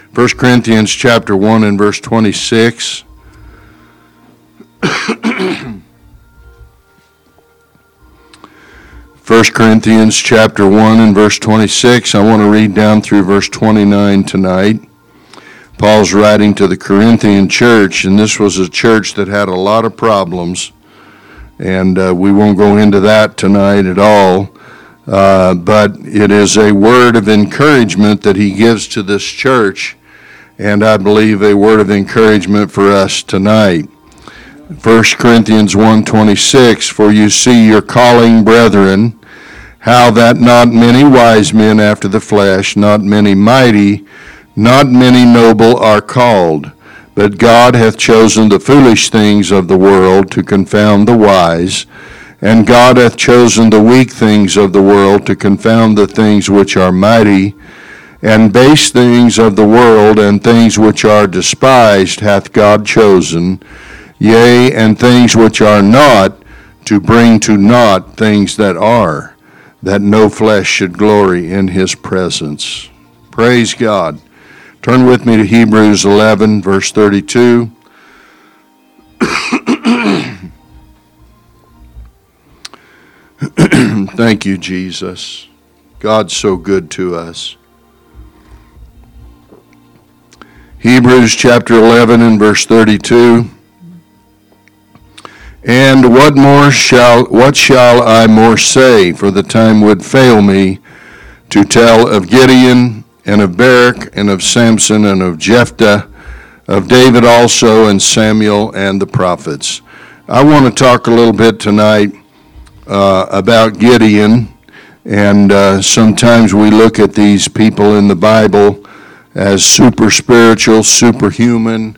1 Corinthians chapter 1 and verse 26. 1 Corinthians chapter 1 and verse 26. I want to read down through verse 29 tonight. Paul's writing to the Corinthian church, and this was a church that had a lot of problems, and we won't go into that tonight at all, but it is a word of encouragement that he gives to this church, and I believe a word of encouragement for us tonight. 1 Corinthians 1:26, for you see your calling, brethren, how that not many wise men after the flesh, not many mighty, not many noble are called, but God hath chosen the foolish things of the world to confound the wise, and God hath chosen the weak things of the world to confound the things which are mighty, and base things of the world and things which are despised hath God chosen, yea, and things which are not, to bring to naught things that are, that no flesh should glory in his presence. Praise God. Turn with me to Hebrews 11, verse 32. Thank you, Jesus. God's so good to us. Hebrews chapter 11 and verse 32. And what shall I more say? For the time would fail me to tell of Gideon and of Barak and of Samson and of Jephthah, of David also and Samuel and the prophets. I want to talk a little bit tonight about Gideon, and sometimes we look at these people in the Bible as super spiritual, superhuman.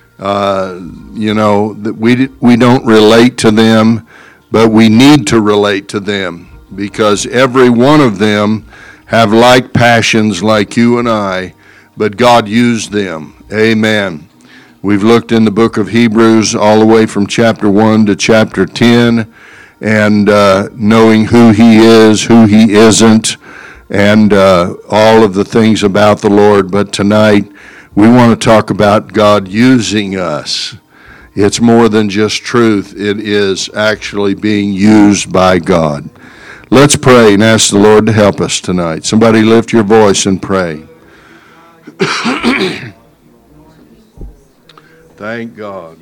That we don't relate to them, but we need to relate to them because every one of them have like passions like you and I, but God used them. Amen. We've looked in the book of Hebrews all the way from chapter 1 to chapter 10, and knowing who he is, who he isn't, and all of the things about the Lord. But tonight, we want to talk about God using us. It's more than just truth. It is actually being used by God. Let's pray and ask the Lord to help us tonight. Somebody lift your voice and pray. Thank God.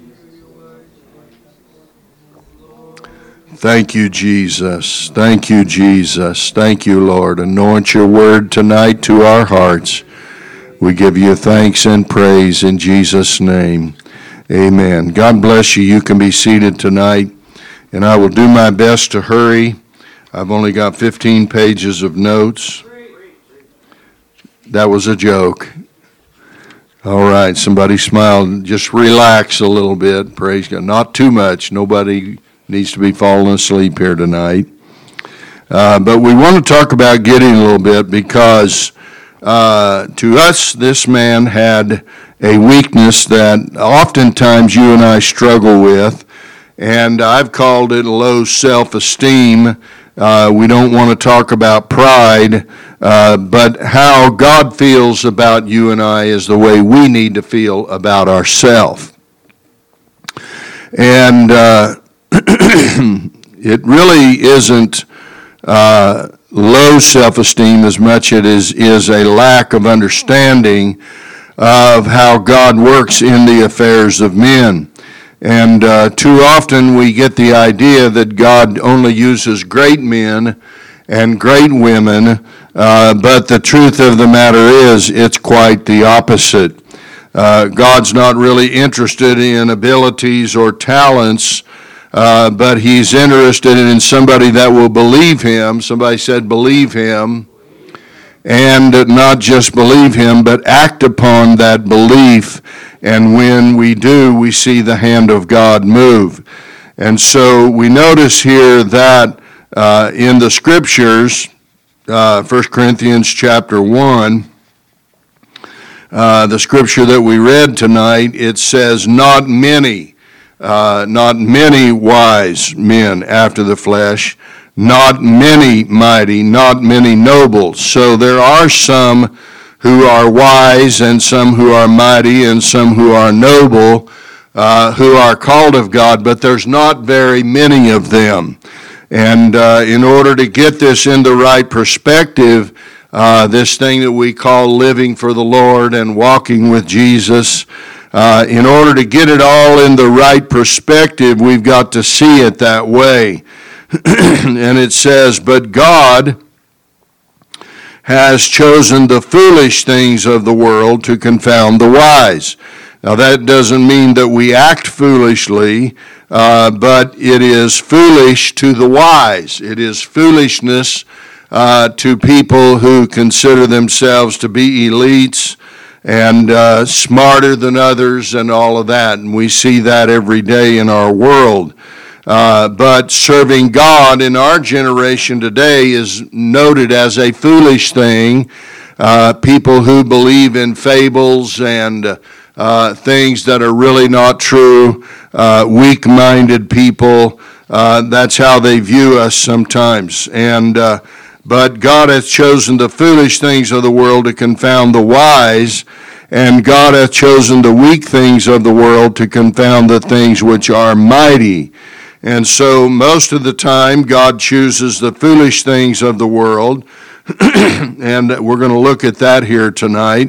Thank you, Jesus. Thank you, Jesus. Thank you, Lord. Anoint your word tonight to our hearts. We give you thanks and praise in Jesus' name. Amen. God bless you. You can be seated tonight, and I will do my best to hurry. I've only got 15 pages of notes. That was a joke. All right, somebody smiled. Just relax a little bit. Praise God. Not too much. Nobody needs to be falling asleep here tonight. But we want to talk about Gideon a little bit because to us, this man had a weakness that oftentimes you and I struggle with, and I've called it low self-esteem. We don't want to talk about pride, but how God feels about you and I is the way we need to feel about ourselves. And it really isn't low self-esteem as much as it is a lack of understanding of how God works in the affairs of men. And too often we get the idea that God only uses great men and great women, but the truth of the matter is it's quite the opposite. God's not really interested in abilities or talents, but he's interested in somebody that will believe him. Somebody said believe him. And not just believe him, but act upon that belief. And when we do, we see the hand of God move. And so we notice here that in the scriptures, 1 Corinthians chapter 1, the scripture that we read tonight, it says, not many wise men after the flesh, not many mighty, not many noble. So there are some who are wise, and some who are mighty, and some who are noble, who are called of God, but there's not very many of them. And in order to get this in the right perspective, this thing that we call living for the Lord and walking with Jesus, in order to get it all in the right perspective, we've got to see it that way. And it says, but God has chosen the foolish things of the world to confound the wise. Now that doesn't mean that we act foolishly, but it is foolish to the wise. It is foolishness to people who consider themselves to be elites and smarter than others and all of that. And we see that every day in our world. But serving God in our generation today is noted as a foolish thing. People who believe in fables and things that are really not true, weak-minded people, that's how they view us sometimes. But God hath chosen the foolish things of the world to confound the wise, and God hath chosen the weak things of the world to confound the things which are mighty. And so most of the time, God chooses the foolish things of the world, and we're going to look at that here tonight.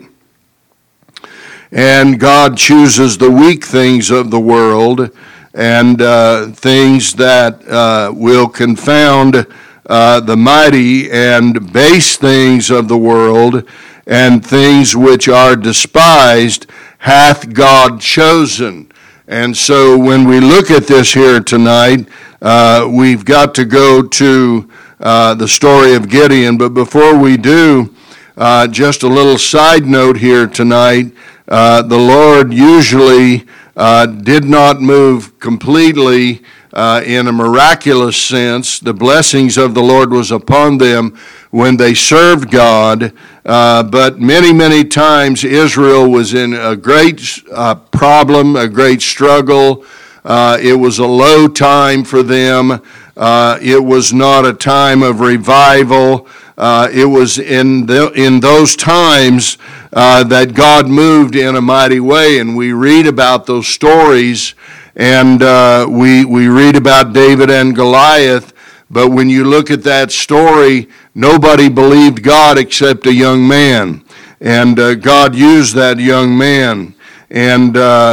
And God chooses the weak things of the world and things that will confound the mighty, and base things of the world and things which are despised hath God chosen. And so when we look at this here tonight, we've got to go to the story of Gideon. But before we do, just a little side note here tonight. The Lord usually did not move completely in a miraculous sense. The blessings of the Lord was upon them when they served God, but many, many times Israel was in a great problem, a great struggle. It was a low time for them. It was not a time of revival. It was in those times that God moved in a mighty way, and we read about those stories, and we read about David and Goliath. But when you look at that story, nobody believed God except a young man. And God used that young man. And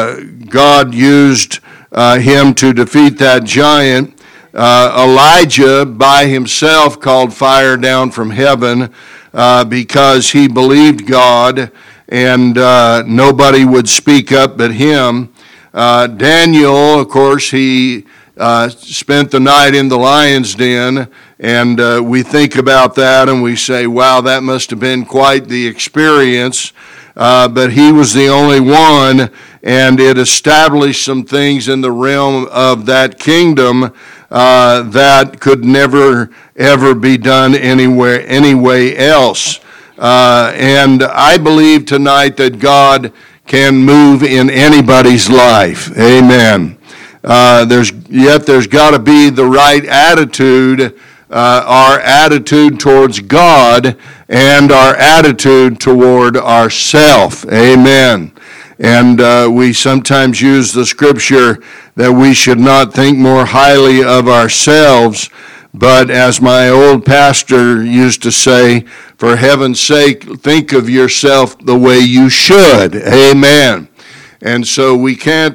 God used him to defeat that giant. Elijah by himself called fire down from heaven because he believed God, and nobody would speak up but him. Daniel, of course, he spent the night in the lion's den, and we think about that and we say, wow, that must have been quite the experience. But he was the only one, and it established some things in the realm of that kingdom that could never, ever be done anyway else. And I believe tonight that God can move in anybody's life. Amen. There's got to be the right attitude, our attitude towards God and our attitude toward ourself. Amen. And we sometimes use the scripture that we should not think more highly of ourselves, but as my old pastor used to say, for heaven's sake, think of yourself the way you should. Amen. And so we can't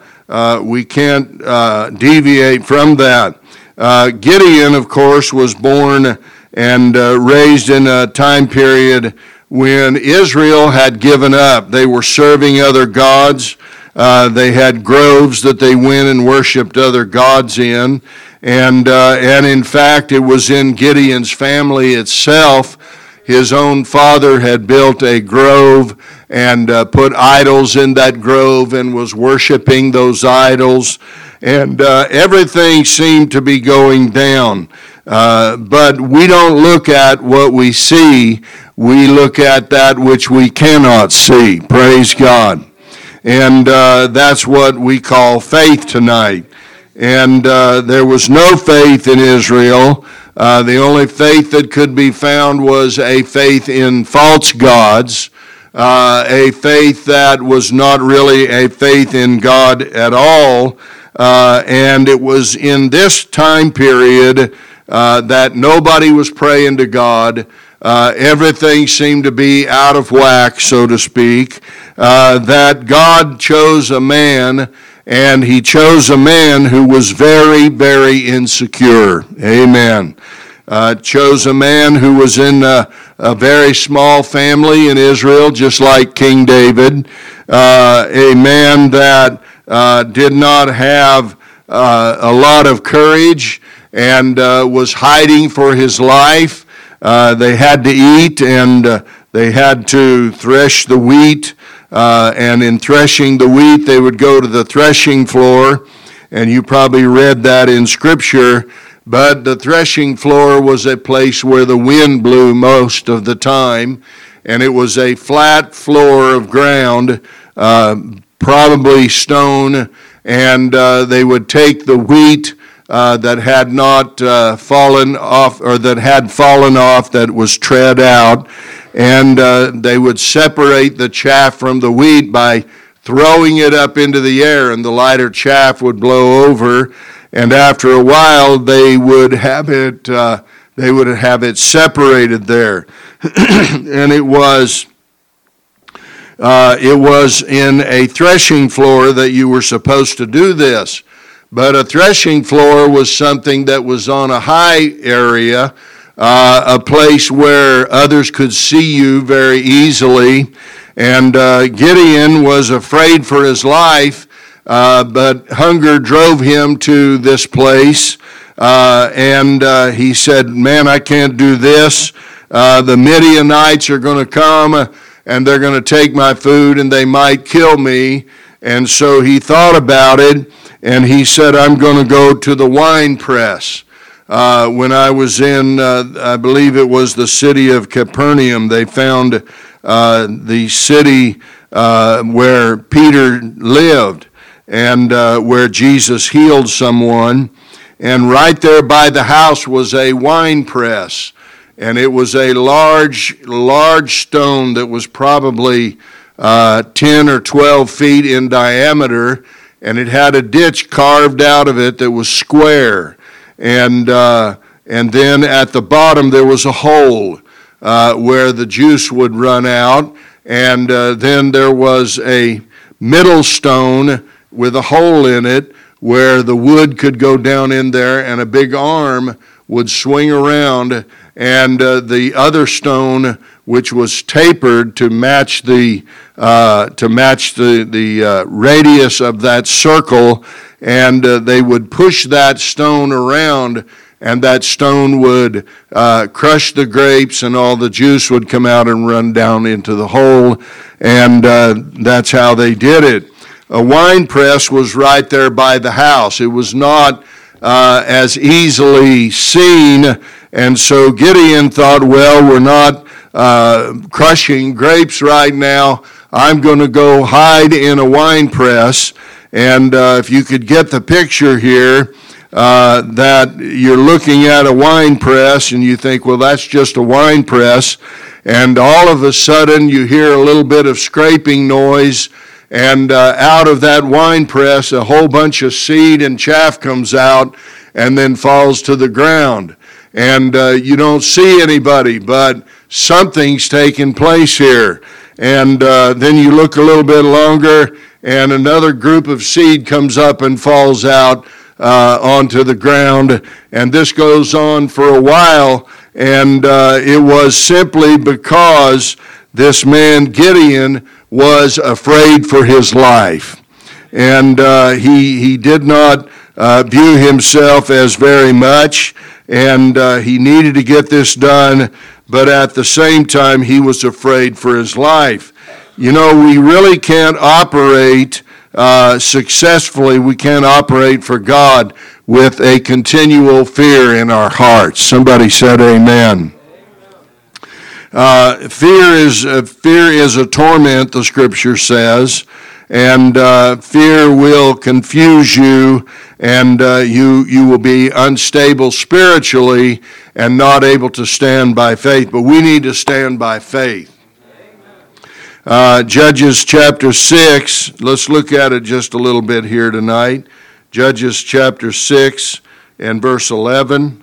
deviate from that. Gideon, of course, was born and raised in a time period when Israel had given up. They were serving other gods. They had groves that they went and worshiped other gods in. And in fact, it was in Gideon's family itself. His own father had built a grove and put idols in that grove and was worshiping those idols. And everything seemed to be going down. But we don't look at what we see. We look at that which we cannot see. Praise God. And that's what we call faith tonight. And there was no faith in Israel. The only faith that could be found was a faith in false gods. a faith that was not really a faith in God at all. And it was in this time period that nobody was praying to God. Everything seemed to be out of whack, so to speak, that God chose a man, and he chose a man who was very, very insecure. Amen. Chose a man who was in a very small family in Israel, just like King David, a man that did not have a lot of courage and was hiding for his life. They had to eat, and they had to thresh the wheat, and in threshing the wheat, they would go to the threshing floor, and you probably read that in Scripture, but the threshing floor was a place where the wind blew most of the time, and it was a flat floor of ground, probably stone, and they would take the wheat that had not fallen off, or that had fallen off, that was tread out, and they would separate the chaff from the wheat by throwing it up into the air, and the lighter chaff would blow over, and after a while they would have it separated there. And it was in a threshing floor that you were supposed to do this. But a threshing floor was something that was on a high area, a place where others could see you very easily. And Gideon was afraid for his life, but hunger drove him to this place. And he said, man, I can't do this. The Midianites are going to come, and they're going to take my food, and they might kill me. And so he thought about it, and he said, I'm going to go to the wine press. When I was in, I believe it was the city of Capernaum, they found the city where Peter lived, and where Jesus healed someone. And right there by the house was a wine press. And it was a large stone that was probably 10 or 12 feet in diameter, and it had a ditch carved out of it that was square. And then at the bottom there was a hole where the juice would run out, and then there was a middle stone with a hole in it where the wood could go down in there, and a big arm would swing around, and the other stone, which was tapered to match the radius of that circle, and they would push that stone around, and that stone would crush the grapes, and all the juice would come out and run down into the hole, and that's how they did it. A wine press was right there by the house. It was not as easily seen, and so Gideon thought, well, we're not crushing grapes right now. I'm going to go hide in a wine press. And if you could get the picture here, that you're looking at a wine press, and you think, well, that's just a wine press, and all of a sudden you hear a little bit of scraping noise, and out of that wine press a whole bunch of seed and chaff comes out and then falls to the ground. And you don't see anybody, but something's taking place here. And then you look a little bit longer, and another group of seed comes up and falls out onto the ground. And this goes on for a while, and it was simply because this man Gideon was afraid for his life. And he did not view himself as very much, and he needed to get this done, but at the same time he was afraid for his life. You know, we really can't operate successfully, we can't operate for God with a continual fear in our hearts. Somebody said amen. Fear is a torment, the Scripture says, and fear will confuse you, and you will be unstable spiritually and not able to stand by faith. But we need to stand by faith. Judges chapter 6, let's look at it just a little bit here tonight. Judges chapter 6 and verse 11.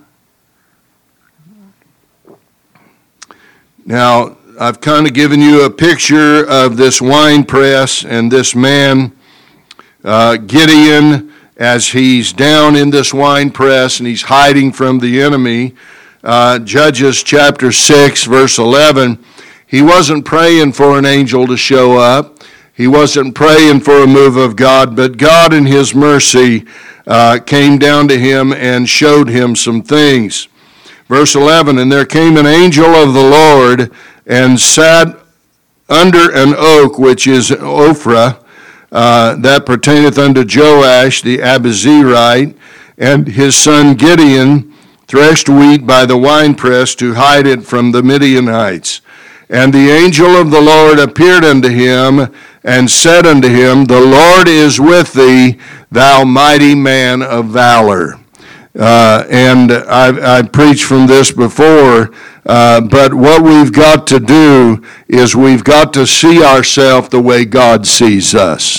Now, I've kind of given you a picture of this wine press and this man, Gideon, as he's down in this wine press and he's hiding from the enemy. Judges chapter 6, verse 11. He wasn't praying for an angel to show up. He wasn't praying for a move of God, but God in his mercy came down to him and showed him some things. Verse 11, and there came an angel of the Lord and sat under an oak, which is Ophrah, that pertaineth unto Joash the Abizerite, and his son Gideon threshed wheat by the winepress to hide it from the Midianites. And the angel of the Lord appeared unto him, and said unto him, The Lord is with thee, thou mighty man of valor. And I've preached from this before, but what we've got to do is we've got to see ourselves the way God sees us.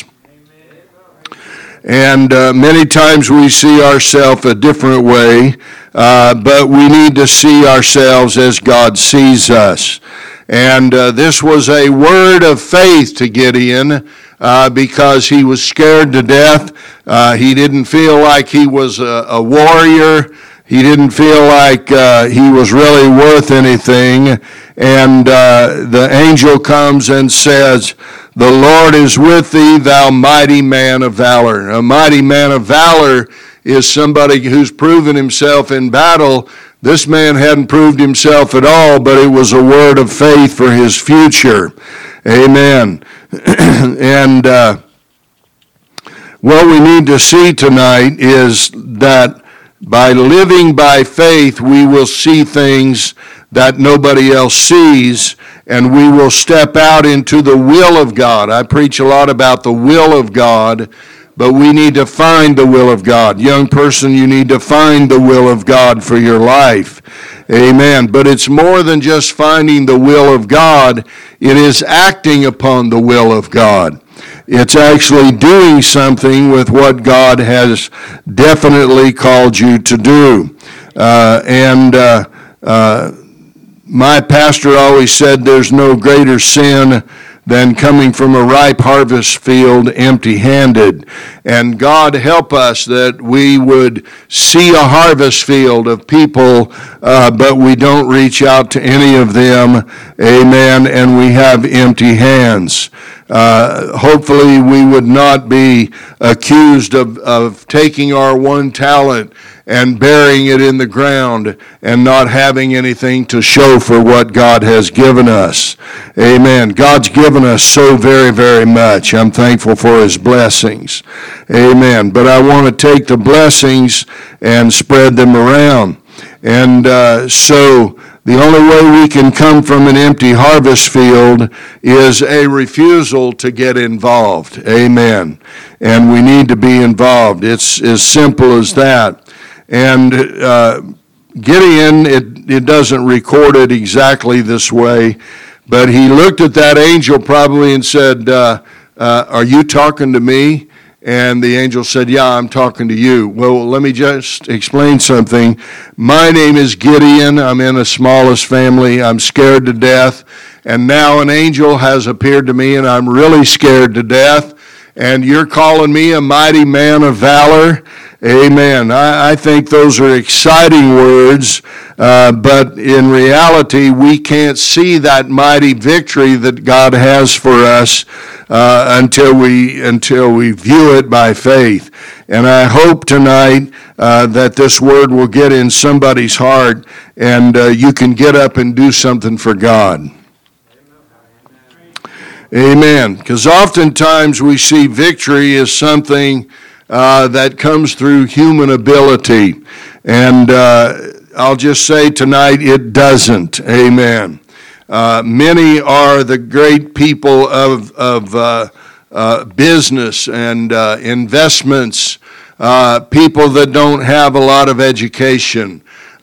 And many times we see ourselves a different way, but we need to see ourselves as God sees us. And this was a word of faith to Gideon because he was scared to death. He didn't feel like he was a warrior. He didn't feel like he was really worth anything. And the angel comes and says, The Lord is with thee, thou mighty man of valor. A mighty man of valor is somebody who's proven himself in battle. This man hadn't proved himself at all, but it was a word of faith for his future. Amen. And what we need to see tonight is that by living by faith, we will see things that nobody else sees, and we will step out into the will of God. I preach a lot about the will of God, but we need to find the will of God. Young person, you need to find the will of God for your life. Amen. But it's more than just finding the will of God. It is acting upon the will of God. It's actually doing something with what God has definitely called you to do. My pastor always said there's no greater sin than coming from a ripe harvest field empty-handed. And God help us that we would see a harvest field of people, but we don't reach out to any of them, amen, and we have empty hands. Hopefully we would not be accused of taking our one talent and burying it in the ground and not having anything to show for what God has given us. Amen. God's given us so very, very much. I'm thankful for his blessings. Amen. But I want to take the blessings and spread them around. And so the only way we can come from an empty harvest field is a refusal to get involved. Amen. And we need to be involved. It's as simple as that. And Gideon, it doesn't record it exactly this way, but he looked at that angel probably and said, are you talking to me? And the angel said, yeah, I'm talking to you. Well, let me just explain something. My name is Gideon. I'm in the smallest family. I'm scared to death. And now an angel has appeared to me, and I'm really scared to death. And you're calling me a mighty man of valor? Amen. I think those are exciting words, but in reality, we can't see that mighty victory that God has for us until we view it by faith. And I hope tonight that this word will get in somebody's heart, and you can get up and do something for God. Amen. Because oftentimes we see victory as something that comes through human ability. And I'll just say tonight, it doesn't. Amen. Many are the great people of business and investments, people that don't have a lot of education,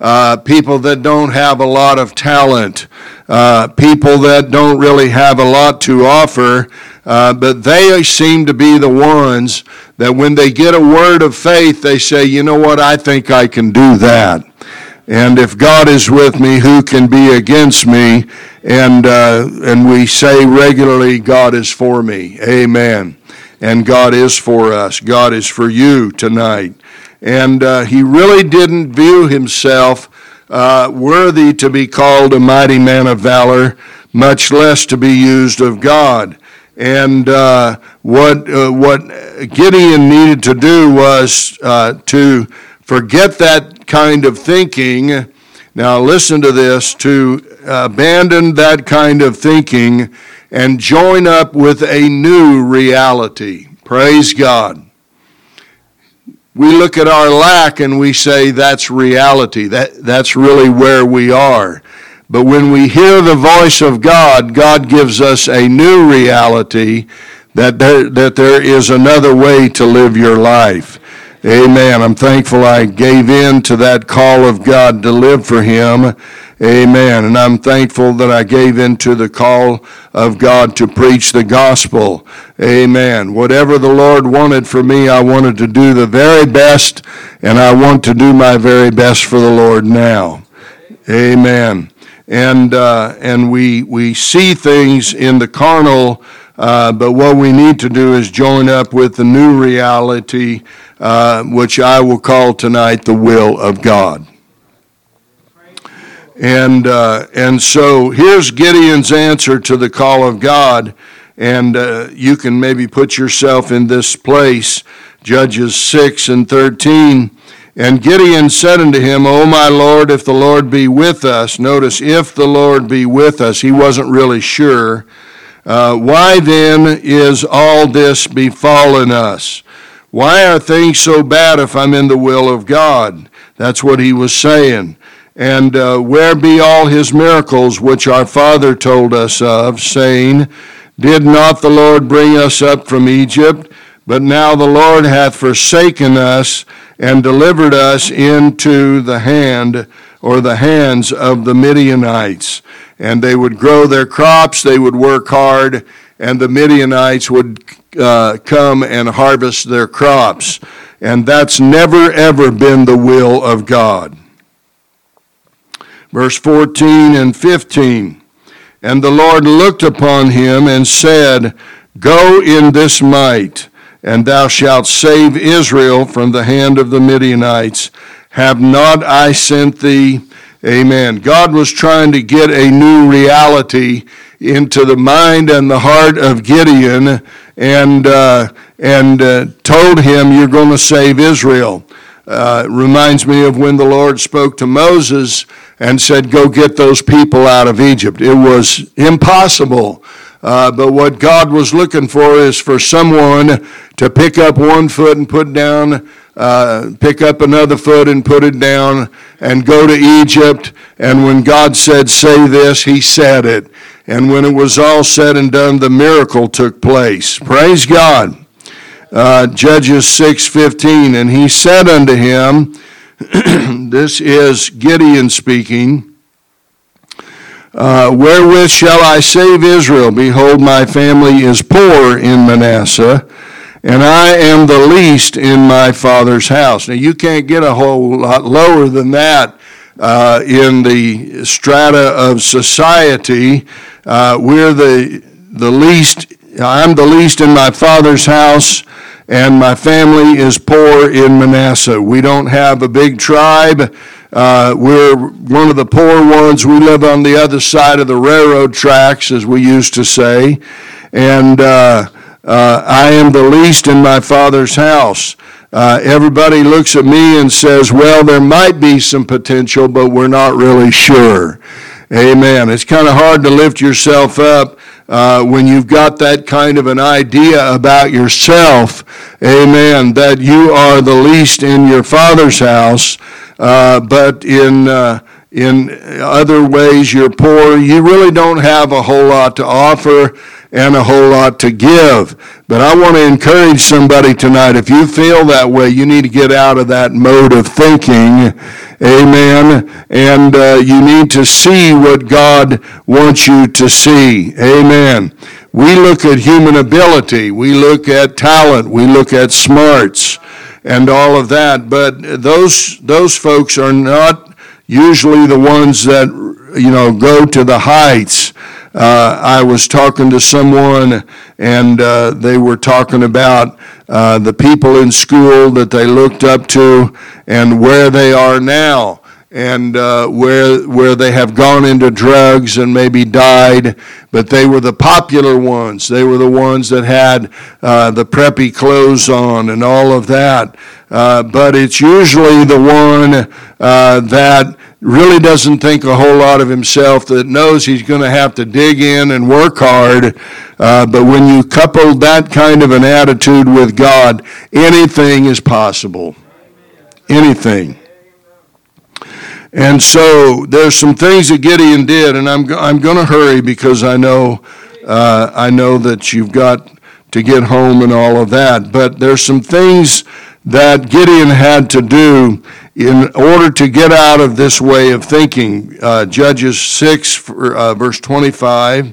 people that don't have a lot of talent, people that don't really have a lot to offer, but they seem to be the ones that when they get a word of faith, they say, you know what, I think I can do that. And if God is with me, who can be against me? And we say regularly, God is for me. Amen. And God is for us. God is for you tonight. And he really didn't view himself worthy to be called a mighty man of valor, much less to be used of God. And what Gideon needed to do was to forget that kind of thinking. Now listen to this, to abandon that kind of thinking and join up with a new reality. Praise God. We look at our lack and we say that's reality. That's really where we are. But when we hear the voice of God, God gives us a new reality that there is another way to live your life. Amen. I'm thankful I gave in to that call of God to live for him. Amen. And I'm thankful that I gave in to the call of God to preach the gospel. Amen. Whatever the Lord wanted for me, I wanted to do the very best, and I want to do my very best for the Lord now. Amen. And we see things in the carnal, but what we need to do is join up with the new reality, which I will call tonight the will of God. And so here's Gideon's answer to the call of God, and you can maybe put yourself in this place, Judges 6:13. And Gideon said unto him, O my Lord, if the Lord be with us. Notice, if the Lord be with us. He wasn't really sure. Why then is all this befallen us? Why are things so bad if I'm in the will of God? That's what he was saying. And where be all his miracles which our father told us of, saying, Did not the Lord bring us up from Egypt? But now the Lord hath forsaken us and delivered us into the hand or the hands of the Midianites. And they would grow their crops, they would work hard, and the Midianites would come and harvest their crops. And that's never, ever been the will of God. Verse 14 and 15. And the Lord looked upon him and said, Go in this might, and thou shalt save Israel from the hand of the Midianites. Have not I sent thee? Amen. God was trying to get a new reality into the mind and the heart of Gideon, and told him, you're going to save Israel. It reminds me of when the Lord spoke to Moses and said, go get those people out of Egypt. It was impossible. But what God was looking for is for someone to pick up one foot and put down, pick up another foot and put it down, and go to Egypt. And when God said, say this, he said it. And when it was all said and done, the miracle took place. Praise God. Judges 6:15, and he said unto him, this is Gideon speaking, wherewith shall I save Israel? Behold, my family is poor in Manasseh, and I am the least in my father's house. Now, you can't get a whole lot lower than that in the strata of society. We're the least. I'm the least in my father's house, and my family is poor in Manasseh. We don't have a big tribe. We're one of the poor ones. We live on the other side of the railroad tracks, as we used to say. And I am the least in my father's house. Everybody looks at me and says, well, there might be some potential, but we're not really sure. Amen. It's kind of hard to lift yourself up when you've got that kind of an idea about yourself. Amen. That you are the least in your father's house. But in other ways you're poor. You really don't have a whole lot to offer, and a whole lot to give. But I want to encourage somebody tonight, if you feel that way, you need to get out of that mode of thinking, amen, and you need to see what God wants you to see, amen. We look at human ability, we look at talent, we look at smarts, and all of that, but those folks are not usually the ones that, go to the heights. I was talking to someone, and they were talking about the people in school that they looked up to and where they are now, and where they have gone into drugs and maybe died, but they were the popular ones. They were the ones that had the preppy clothes on and all of that. But it's usually the one that really doesn't think a whole lot of himself, that knows he's going to have to dig in and work hard. But when you couple that kind of an attitude with God, anything is possible. Anything. And so there's some things that Gideon did, and I'm going to hurry because I know that you've got to get home and all of that. But there's some things that Gideon had to do in order to get out of this way of thinking. Judges 6, verse 25.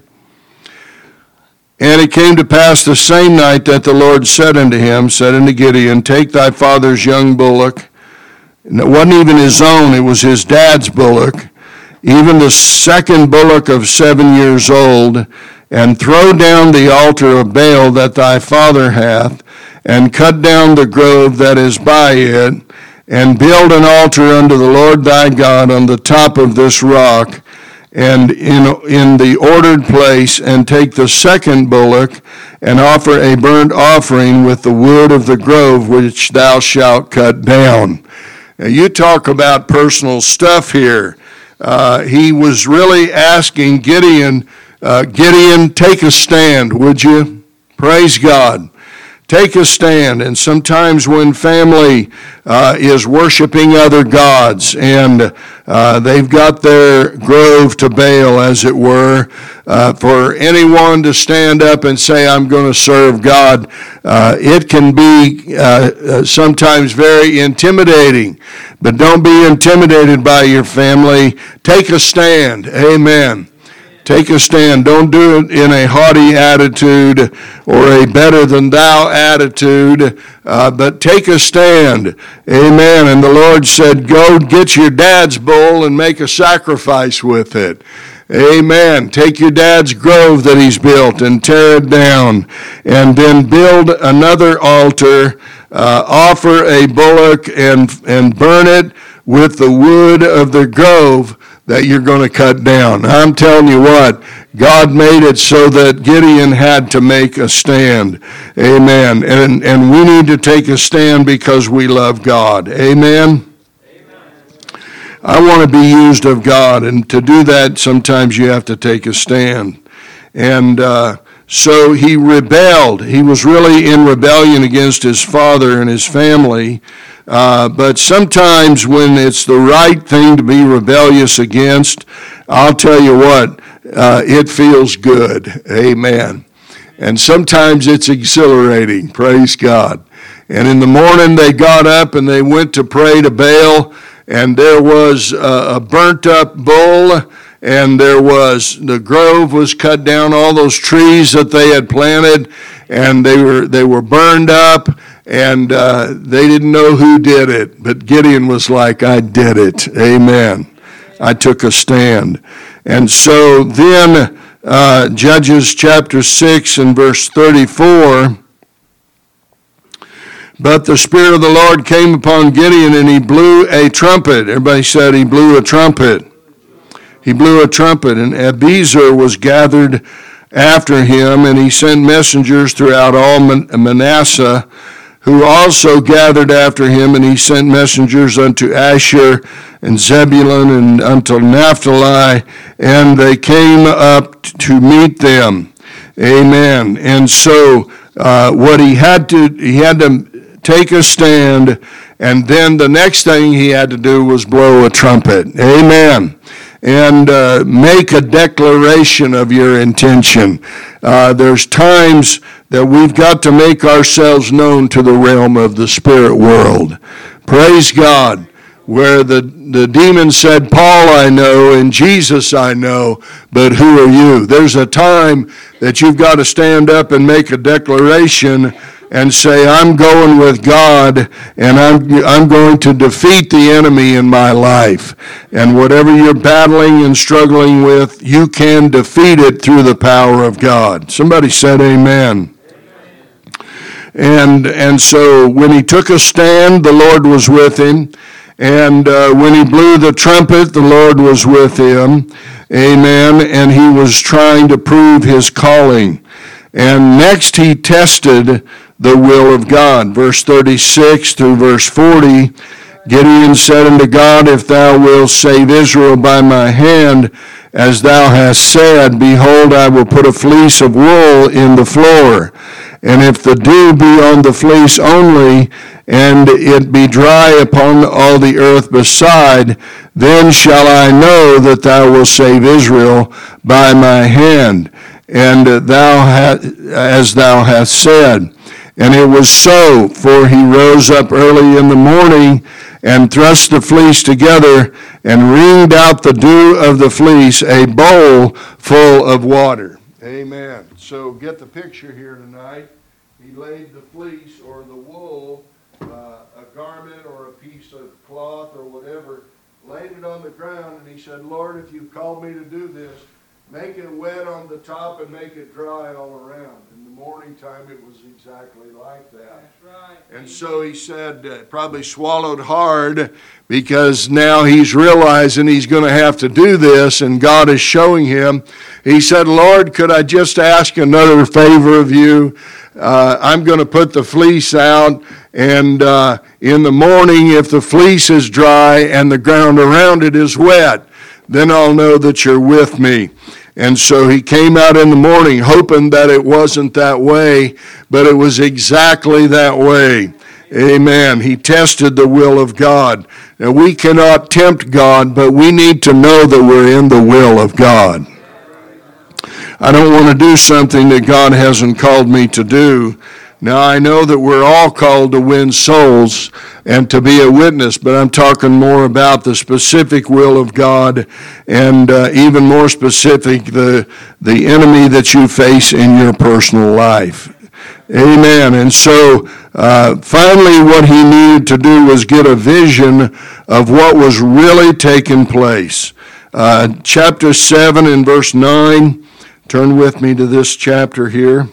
And it came to pass the same night that the Lord said unto Gideon, Take thy father's young bullock. And it wasn't even his own, it was his dad's bullock, even the second bullock of 7 years old, and throw down the altar of Baal that thy father hath, and cut down the grove that is by it, and build an altar unto the Lord thy God on the top of this rock, and in the ordered place, and take the second bullock, and offer a burnt offering with the wood of the grove which thou shalt cut down. Now, you talk about personal stuff here. He was really asking Gideon, take a stand, would you? Praise God. Take a stand. And sometimes when family is worshiping other gods and they've got their grove to Baal, as it were, for anyone to stand up and say, I'm going to serve God, it can be sometimes very intimidating. But don't be intimidated by your family. Take a stand. Amen. Take a stand. Don't do it in a haughty attitude or a better than thou attitude, but take a stand. Amen. And the Lord said, go get your dad's bull and make a sacrifice with it. Amen. Take your dad's grove that he's built and tear it down, and then build another altar, offer a bullock and burn it with the wood of the grove that you're going to cut down. I'm telling you what, God made it so that Gideon had to make a stand. Amen. And we need to take a stand because we love God. Amen. I want to be used of God, and to do that, sometimes you have to take a stand. And so he rebelled. He was really in rebellion against his father and his family. But sometimes when it's the right thing to be rebellious against, I'll tell you what, it feels good. Amen. And sometimes it's exhilarating. Praise God. And in the morning they got up and they went to pray to Baal, and there was a burnt up bull, and the grove was cut down, all those trees that they had planted, and they were burned up, and they didn't know who did it. But Gideon was like, I did it. Amen. I took a stand. And so then Judges chapter 6 and verse 34, but the Spirit of the Lord came upon Gideon, and he blew a trumpet. Everybody said he blew a trumpet. He blew a trumpet, and Abiezer was gathered after him, and he sent messengers throughout all Manasseh, who also gathered after him, and he sent messengers unto Asher and Zebulun and unto Naphtali, and they came up to meet them. Amen. And so what he had to take a stand, and then the next thing he had to do was blow a trumpet. Amen. and make a declaration of your intention. There's times that we've got to make ourselves known to the realm of the spirit world. Praise God. Where the demon said, Paul I know and Jesus I know, but who are you? There's a time that you've got to stand up and make a declaration and say, I'm going with God, and I'm going to defeat the enemy in my life. And whatever you're battling and struggling with, you can defeat it through the power of God. Somebody said amen. And so when he took a stand, the Lord was with him. And when he blew the trumpet, the Lord was with him. Amen. And he was trying to prove his calling. And next he tested the will of God. Verse 36 through verse 40, Gideon said unto God, If thou wilt save Israel by my hand, as thou hast said, behold, I will put a fleece of wool in the floor. And if the dew be on the fleece only, and it be dry upon all the earth beside, then shall I know that thou wilt save Israel by my hand, and as thou hast said. And it was so, for he rose up early in the morning, and thrust the fleece together, and wringed out the dew of the fleece, a bowl full of water. Amen. So get the picture here tonight. He laid the fleece or the wool, a garment or a piece of cloth or whatever, laid it on the ground, and he said, Lord, if you've called me to do this, make it wet on the top and make it dry all around. In the morning time, it was exactly like that. That's right. And so he said, probably swallowed hard, because now he's realizing he's going to have to do this, and God is showing him. He said, Lord, could I just ask another favor of you? I'm going to put the fleece out, and in the morning, if the fleece is dry and the ground around it is wet, then I'll know that you're with me. And so he came out in the morning hoping that it wasn't that way, but it was exactly that way. Amen. He tested the will of God. Now, we cannot tempt God, but we need to know that we're in the will of God. I don't want to do something that God hasn't called me to do. Now, I know that we're all called to win souls and to be a witness, but I'm talking more about the specific will of God, and even more specific, the enemy that you face in your personal life. Amen. And so finally what he needed to do was get a vision of what was really taking place. Chapter 7 and verse 9. Turn with me to this chapter here.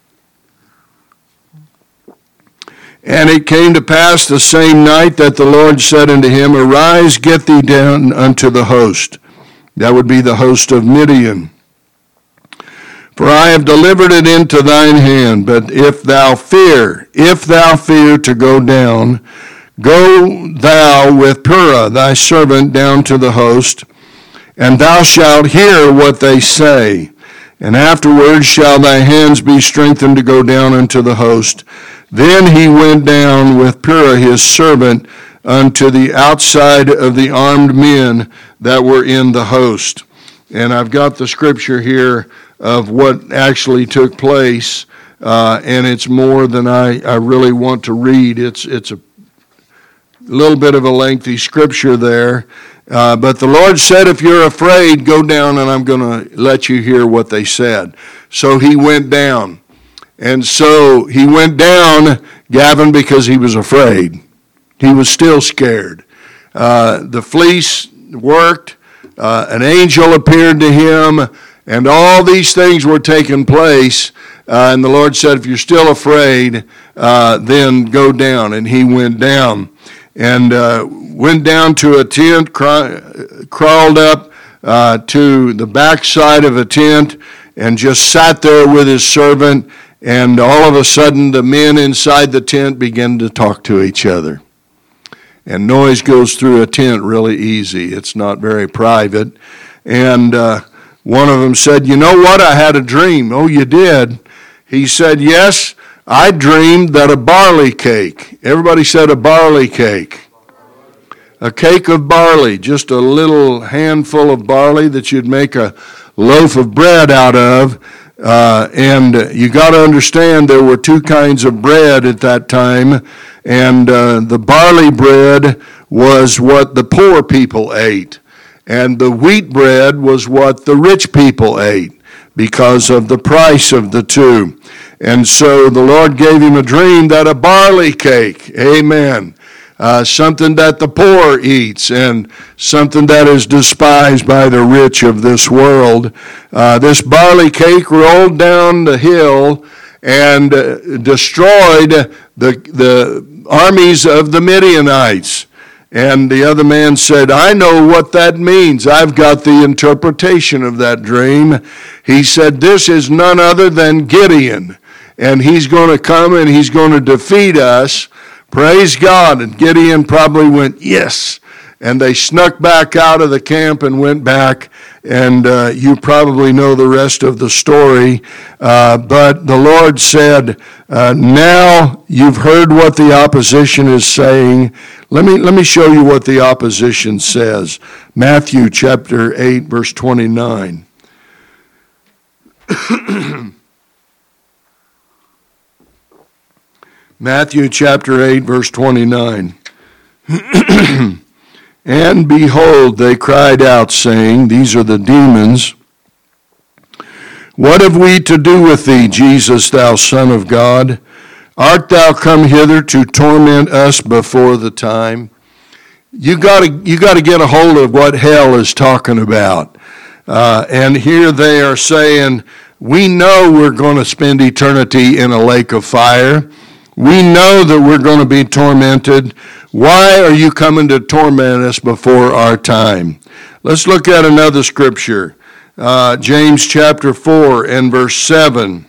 And it came to pass the same night that the Lord said unto him, Arise, get thee down unto the host. That would be the host of Midian. For I have delivered it into thine hand. But if thou fear to go down, go thou with Purah thy servant down to the host, and thou shalt hear what they say. And afterwards shall thy hands be strengthened to go down unto the host. Then he went down with Purah his servant unto the outside of the armed men that were in the host. And I've got the scripture here of what actually took place, and it's more than I really want to read. It's a little bit of a lengthy scripture there. But the Lord said, if you're afraid, go down, and I'm going to let you hear what they said. So he went down. And so he went down, Gavin, because he was afraid. He was still scared. The fleece worked. An angel appeared to him, and all these things were taking place. And the Lord said, if you're still afraid, then go down. And he went down. And went down to a tent, crawled up to the backside of a tent, and just sat there with his servant. And all of a sudden, the men inside the tent began to talk to each other. And noise goes through a tent really easy. It's not very private. And one of them said, you know what? I had a dream. Oh, you did? He said, yes, I dreamed that a barley cake. Everybody said a barley cake. a cake of barley, just a little handful of barley that you'd make a loaf of bread out of. And you got to understand there were two kinds of bread at that time, and the barley bread was what the poor people ate, and the wheat bread was what the rich people ate because of the price of the two. And so the Lord gave him a dream that a barley cake, amen, something that the poor eats and something that is despised by the rich of this world. This barley cake rolled down the hill and destroyed the armies of the Midianites. And the other man said, I know what that means. I've got the interpretation of that dream. He said, this is none other than Gideon. And he's going to come and he's going to defeat us. Praise God. And Gideon probably went, yes. And they snuck back out of the camp and went back. And you probably know the rest of the story. But the Lord said, now you've heard what the opposition is saying. Let me show you what the opposition says. Matthew chapter 8, verse 29. Matthew chapter 8, verse 29. And behold, they cried out, saying, these are the demons, what have we to do with thee, Jesus, thou Son of God? Art thou come hither to torment us before the time? You got to get a hold of what hell is talking about. And here they are saying, we know we're going to spend eternity in a lake of fire. We know that we're going to be tormented. Why are you coming to torment us before our time? Let's look at another scripture. James chapter 4 and verse 7.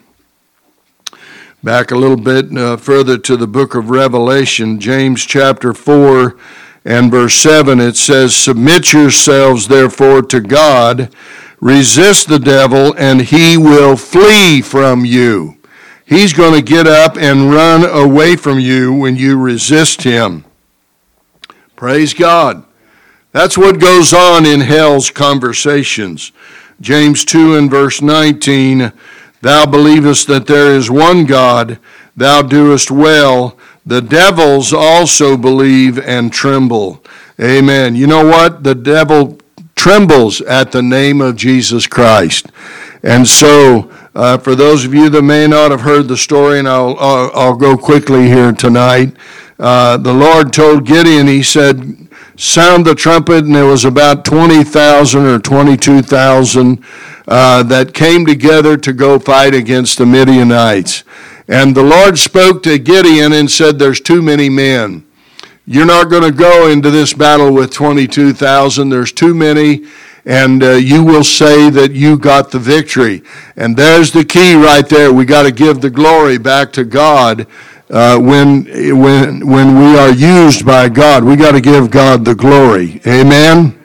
Back a little bit further to the book of Revelation, James chapter 4 and verse 7, it says, submit yourselves therefore to God, resist the devil, and he will flee from you. He's going to get up and run away from you when you resist him. Praise God. That's what goes on in hell's conversations. James 2 and verse 19, thou believest that there is one God, thou doest well. The devils also believe and tremble. Amen. You know what? The devil trembles at the name of Jesus Christ. And so, for those of you that may not have heard the story, and I'll go quickly here tonight, the Lord told Gideon, he said, sound the trumpet, and there was about 20,000 or 22,000 that came together to go fight against the Midianites. And the Lord spoke to Gideon and said, there's too many men. You're not going to go into this battle with 22,000. There's too many, and you will say that you got the victory. And there's the key right there. We got to give the glory back to God. When we are used by God, we got to give God the glory. Amen.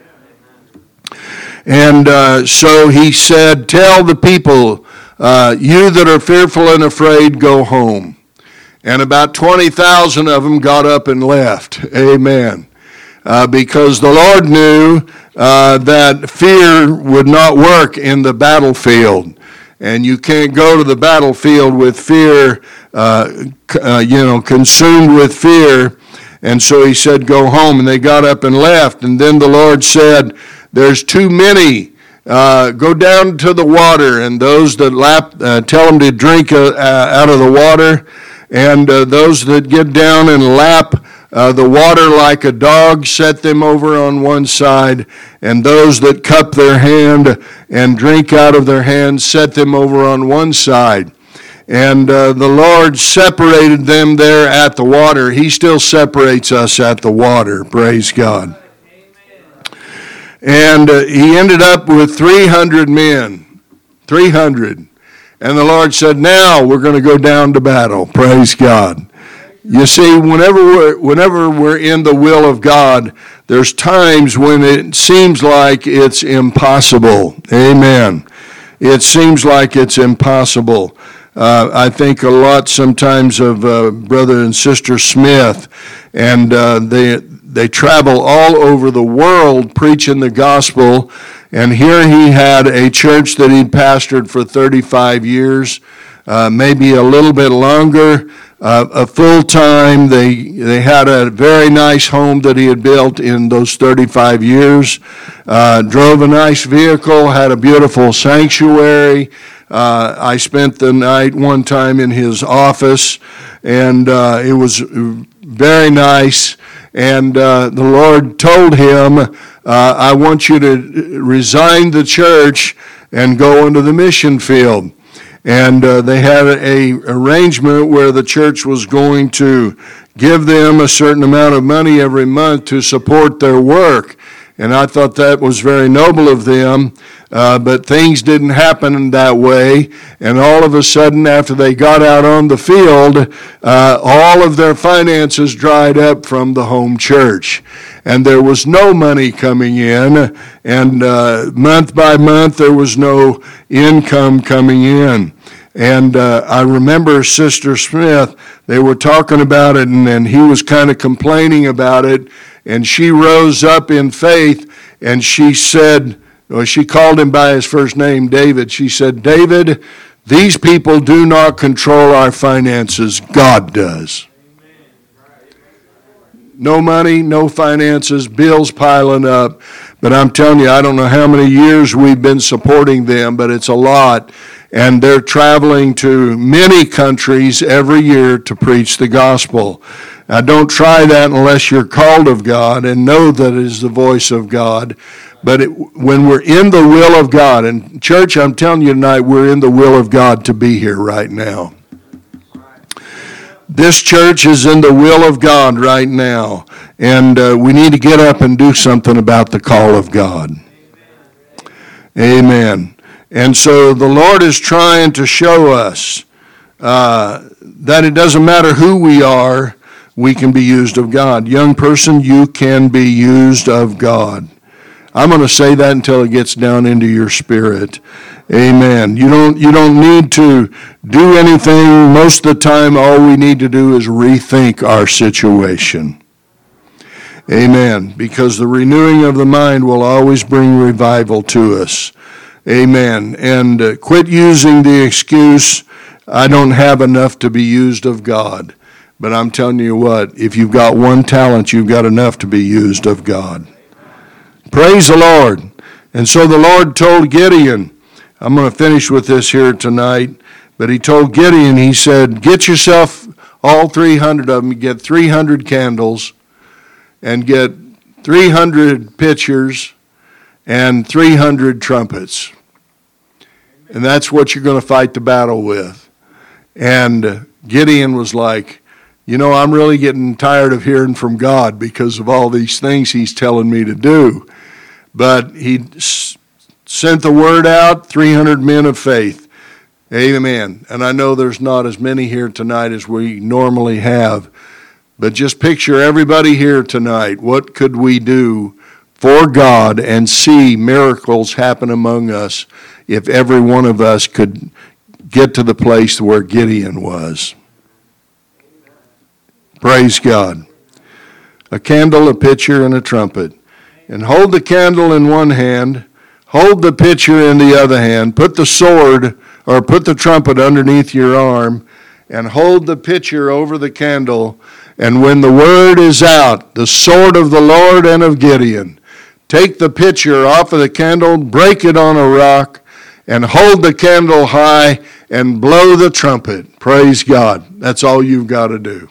And so he said, tell the people, you that are fearful and afraid, go home. And about 20,000 of them got up and left. Amen. Because the Lord knew that fear would not work in the battlefield. And you can't go to the battlefield with fear, consumed with fear. And so he said, go home. And they got up and left. And then the Lord said, there's too many. Go down to the water. And those that tell them to drink out of the water. And those that get down and lap the water like a dog, set them over on one side, and those that cup their hand and drink out of their hand, set them over on one side. And the Lord separated them there at the water. He still separates us at the water. Praise God. And he ended up with 300 men. 300. And the Lord said, now we're going to go down to battle. Praise God. You see, whenever we're in the will of God, there's times when it seems like it's impossible. Amen. It seems like it's impossible. I think a lot sometimes of Brother and Sister Smith, and they travel all over the world preaching the gospel. And here he had a church that he'd pastored for 35 years, maybe a little bit longer, a full time. They had a very nice home that he had built in those 35 years, drove a nice vehicle, had a beautiful sanctuary. I spent the night one time in his office, and it was very nice. And the Lord told him, I want you to resign the church and go into the mission field. And they had an arrangement where the church was going to give them a certain amount of money every month to support their work. And I thought that was very noble of them, but things didn't happen that way. And all of a sudden, after they got out on the field, all of their finances dried up from the home church. And there was no money coming in, and month by month there was no income coming in. And I remember Sister Smith, they were talking about it, and he was kind of complaining about it. And she rose up in faith, and she said, or she called him by his first name, David. She said, David, these people do not control our finances. God does. No money, no finances, bills piling up. But I'm telling you, I don't know how many years we've been supporting them, but it's a lot. And they're traveling to many countries every year to preach the gospel. Now, don't try that unless you're called of God and know that it is the voice of God. But when we're in the will of God, and church, I'm telling you tonight, we're in the will of God to be here right now. This church is in the will of God right now, and we need to get up and do something about the call of God. Amen. And so the Lord is trying to show us that it doesn't matter who we are, we can be used of God. Young person, you can be used of God. I'm going to say that until it gets down into your spirit. Amen. You don't need to do anything. Most of the time, all we need to do is rethink our situation. Amen. Because the renewing of the mind will always bring revival to us. Amen. And quit using the excuse, I don't have enough to be used of God. But I'm telling you what, if you've got one talent, you've got enough to be used of God. Praise the Lord. And so the Lord told Gideon, I'm going to finish with this here tonight, but he told Gideon, he said, get yourself all 300 of them, get 300 candles, and get 300 pitchers and 300 trumpets. And that's what you're going to fight the battle with. And Gideon was like, you know, I'm really getting tired of hearing from God because of all these things he's telling me to do. But he sent the word out, 300 men of faith. Amen. And I know there's not as many here tonight as we normally have. But just picture everybody here tonight. What could we do for God and see miracles happen among us if every one of us could get to the place where Gideon was? Praise God. A candle, a pitcher, and a trumpet. And hold the candle in one hand, hold the pitcher in the other hand, put the sword or put the trumpet underneath your arm, and hold the pitcher over the candle. And when the word is out, the sword of the Lord and of Gideon, take the pitcher off of the candle, break it on a rock, and hold the candle high and blow the trumpet. Praise God. That's all you've got to do.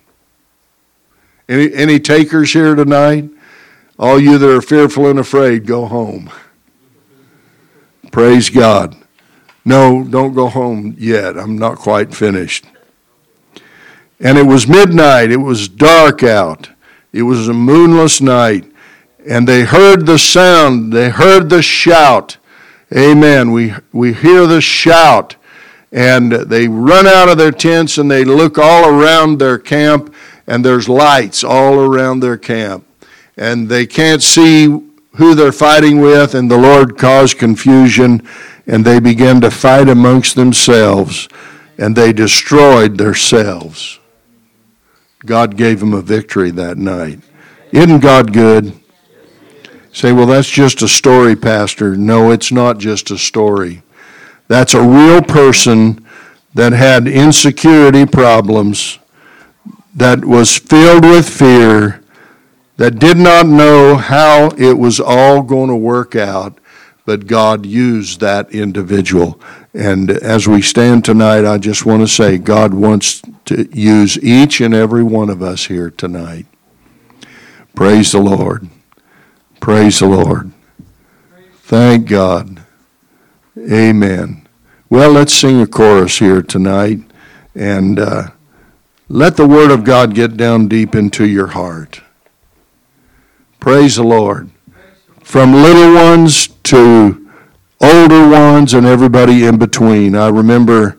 Any takers here tonight? All you that are fearful and afraid, go home. Praise God. No, don't go home yet. I'm not quite finished. And it was midnight. It was dark out. It was a moonless night. And they heard the sound. They heard the shout. Amen. We hear the shout. And they run out of their tents and they look all around their camp. And there's lights all around their camp. And they can't see who they're fighting with. And the Lord caused confusion. And they began to fight amongst themselves. and they destroyed themselves. God gave them a victory that night. Isn't God good? Say, well, that's just a story, Pastor. No, it's not just a story. That's a real person that had insecurity problems, that was filled with fear, that did not know how it was all going to work out, but God used that individual. And as we stand tonight, I just want to say God wants to use each and every one of us here tonight. Praise the Lord. Praise the Lord. Thank God. Amen. Well, let's sing a chorus here tonight, and let the Word of God get down deep into your heart. Praise the Lord. From little ones to older ones and everybody in between. I remember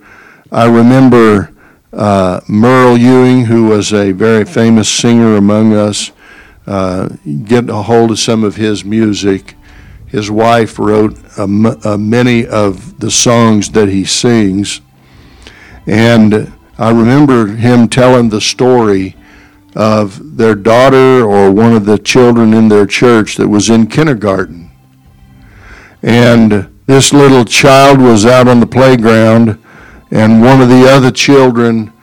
Merle Ewing, who was a very famous singer among us, getting a hold of some of his music. His wife wrote many of the songs that he sings. And I remember him telling the story of their daughter or one of the children in their church that was in kindergarten. And this little child was out on the playground, and one of the other children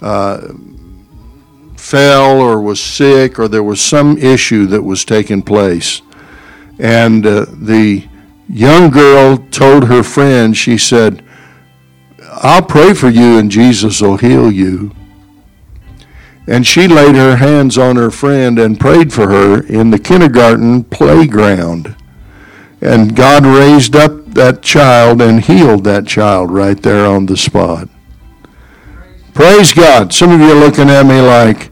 fell or was sick, or there was some issue that was taking place. And the young girl told her friend, she said, I'll pray for you and Jesus will heal you. And she laid her hands on her friend and prayed for her in the kindergarten playground. And God raised up that child and healed that child right there on the spot. Praise God. Some of you are looking at me like,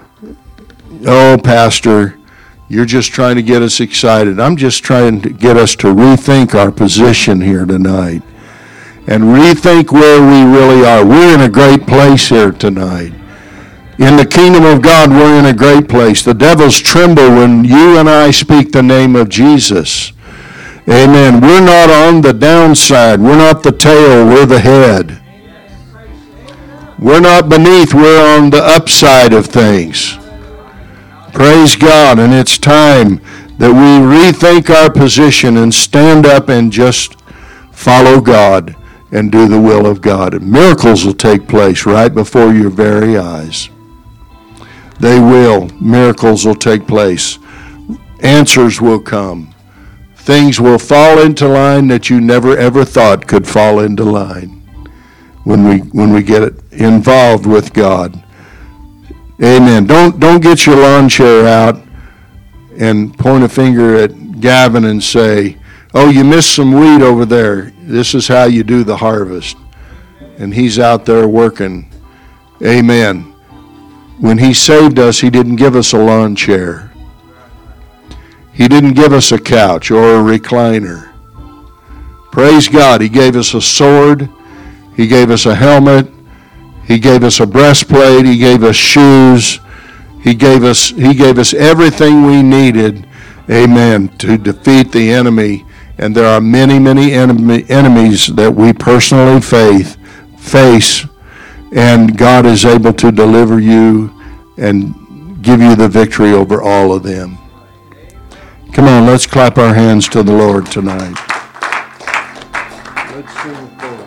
oh, Pastor, you're just trying to get us excited. I'm just trying to get us to rethink our position here tonight and rethink where we really are. We're in a great place here tonight. In the kingdom of God, we're in a great place. The devils tremble when you and I speak the name of Jesus. Amen. We're not on the downside. We're not the tail. We're the head. We're not beneath. We're on the upside of things. Praise God. And it's time that we rethink our position and stand up and just follow God and do the will of God. And miracles will take place right before your very eyes. They will. Miracles will take place. Answers will come. Things will fall into line that you never ever thought could fall into line when we get involved with God. Amen. Don't get your lawn chair out and point a finger at Gavin and say, oh, you missed some wheat over there. This is how you do the harvest. And he's out there working. Amen. When he saved us, he didn't give us a lawn chair. He didn't give us a couch or a recliner. Praise God. He gave us a sword. He gave us a helmet. He gave us a breastplate. He gave us shoes. He gave us everything we needed, amen, to defeat the enemy. And there are many, many enemies that we personally face, and God is able to deliver you and give you the victory over all of them. Come on, let's clap our hands to the Lord tonight. Let's sing.